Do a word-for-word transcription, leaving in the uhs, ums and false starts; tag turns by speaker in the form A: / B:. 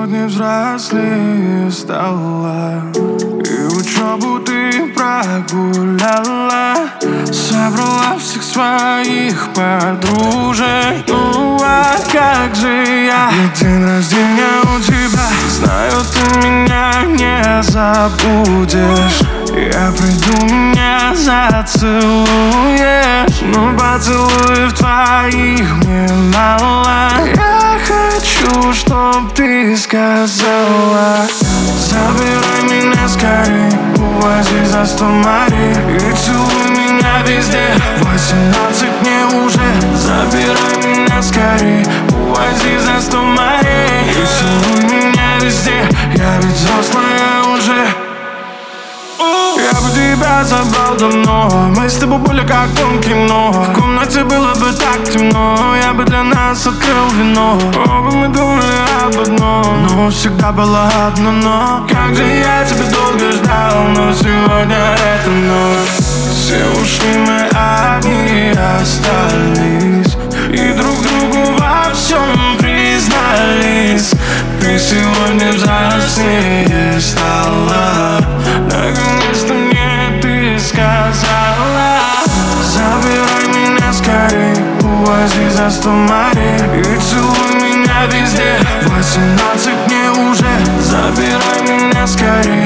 A: сегодня взрослее стала, и учебу ты прогуляла, собрала всех своих подружек. Ну а как же я? Ведь день рождения у тебя. Знаю, ты меня не забудешь. Я приду, меня зацелуешь, но поцелуев твоих мне мало. Я хочу, чтоб ты сказала: забирай меня скорей, увози за сто морей и целуй меня везде. Восемнадцать мне уже. Забирай меня скорей, увози за сто морей и целуй меня везде. Я ведь взрослая уже. Я бы тебя забрал давно, мы с тобой были как в том кино. В комнате было бы так темно, я бы для нас открыл вино. Оба мы думали об одном, но всегда было одно но. Как же я тебя долго ждал, но сегодня это ночь. Все ушли, мы одни остались, и друг другу во всем признались. Ты сегодня взрослее стала, наконец-то мне ты сказала: забирай меня скорей, увози за сто морей и целуй меня везде. Восемнадцать мне уже. Забирай меня скорей,